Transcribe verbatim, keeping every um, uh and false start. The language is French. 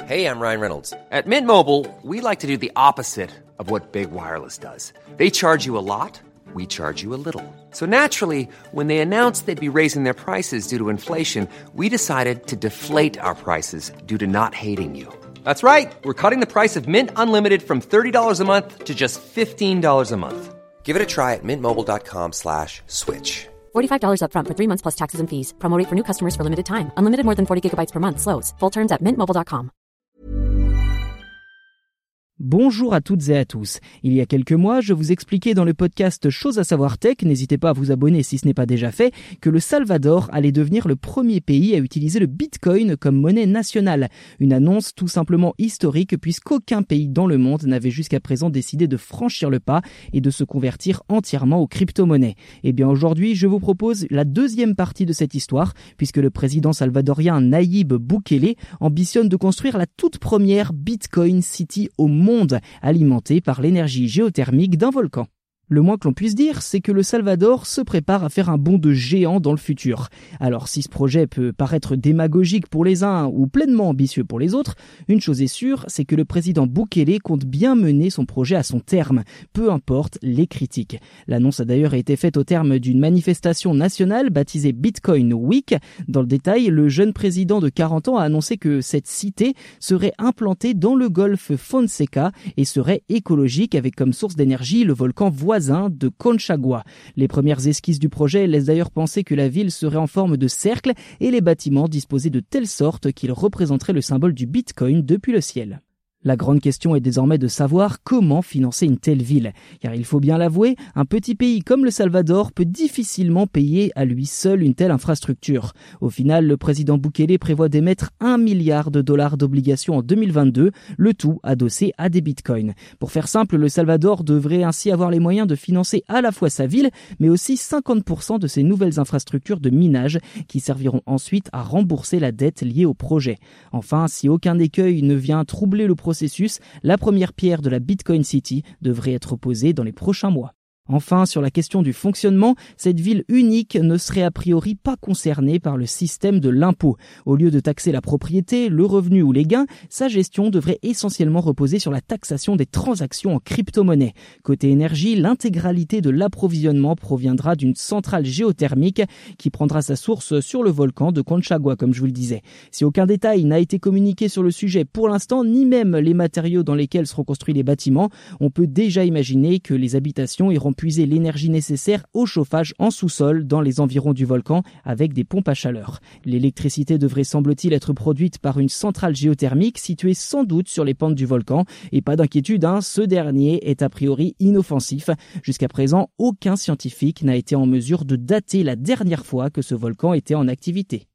Hey, I'm Ryan Reynolds. At Mint Mobile, we like to do the opposite of what Big Wireless does. They charge you a lot, we charge you a little. So naturally, when they announced they'd be raising their prices due to inflation, we decided to deflate our prices due to not hating you. That's right. We're cutting the price of Mint Unlimited from thirty dollars a month to just fifteen dollars a month. Give it a try at mintmobile.com slash switch. forty-five dollars up front for three months plus taxes and fees. Promo rate for new customers for limited time. Unlimited more than forty gigabytes per month. Slows full terms at mint mobile dot com. Bonjour à toutes et à tous. Il y a quelques mois, je vous expliquais dans le podcast Chose à savoir tech, n'hésitez pas à vous abonner si ce n'est pas déjà fait, que le Salvador allait devenir le premier pays à utiliser le Bitcoin comme monnaie nationale. Une annonce tout simplement historique puisqu'aucun pays dans le monde n'avait jusqu'à présent décidé de franchir le pas et de se convertir entièrement aux crypto-monnaies. Et bien aujourd'hui, je vous propose la deuxième partie de cette histoire puisque le président salvadorien Nayib Bukele ambitionne de construire la toute première Bitcoin City au monde. monde alimenté par l'énergie géothermique d'un volcan. Le moins que l'on puisse dire, c'est que le Salvador se prépare à faire un bond de géant dans le futur. Alors si ce projet peut paraître démagogique pour les uns ou pleinement ambitieux pour les autres, une chose est sûre, c'est que le président Bukele compte bien mener son projet à son terme, peu importe les critiques. L'annonce a d'ailleurs été faite au terme d'une manifestation nationale baptisée Bitcoin Week. Dans le détail, le jeune président de quarante ans a annoncé que cette cité serait implantée dans le golfe Fonseca et serait écologique avec comme source d'énergie le volcan voisin de Conchagua. Les premières esquisses du projet laissent d'ailleurs penser que la ville serait en forme de cercle et les bâtiments disposés de telle sorte qu'ils représenteraient le symbole du Bitcoin depuis le ciel. La grande question est désormais de savoir comment financer une telle ville. Car il faut bien l'avouer, un petit pays comme le Salvador peut difficilement payer à lui seul une telle infrastructure. Au final, le président Bukele prévoit d'émettre un milliard de dollars d'obligations en deux mille vingt-deux, le tout adossé à des bitcoins. Pour faire simple, le Salvador devrait ainsi avoir les moyens de financer à la fois sa ville, mais aussi cinquante pour cent de ses nouvelles infrastructures de minage qui serviront ensuite à rembourser la dette liée au projet. Enfin, si aucun écueil ne vient troubler le processus, la première pierre de la Bitcoin City devrait être posée dans les prochains mois. Enfin, sur la question du fonctionnement, cette ville unique ne serait a priori pas concernée par le système de l'impôt. Au lieu de taxer la propriété, le revenu ou les gains, sa gestion devrait essentiellement reposer sur la taxation des transactions en crypto-monnaie. Côté énergie, l'intégralité de l'approvisionnement proviendra d'une centrale géothermique qui prendra sa source sur le volcan de Conchagua, comme je vous le disais. Si aucun détail n'a été communiqué sur le sujet pour l'instant, ni même les matériaux dans lesquels seront construits les bâtiments, on peut déjà imaginer que les habitations iront puiser l'énergie nécessaire au chauffage en sous-sol dans les environs du volcan avec des pompes à chaleur. L'électricité devrait semble-t-il être produite par une centrale géothermique située sans doute sur les pentes du volcan. Et pas d'inquiétude, hein, ce dernier est a priori inoffensif. Jusqu'à présent, aucun scientifique n'a été en mesure de dater la dernière fois que ce volcan était en activité.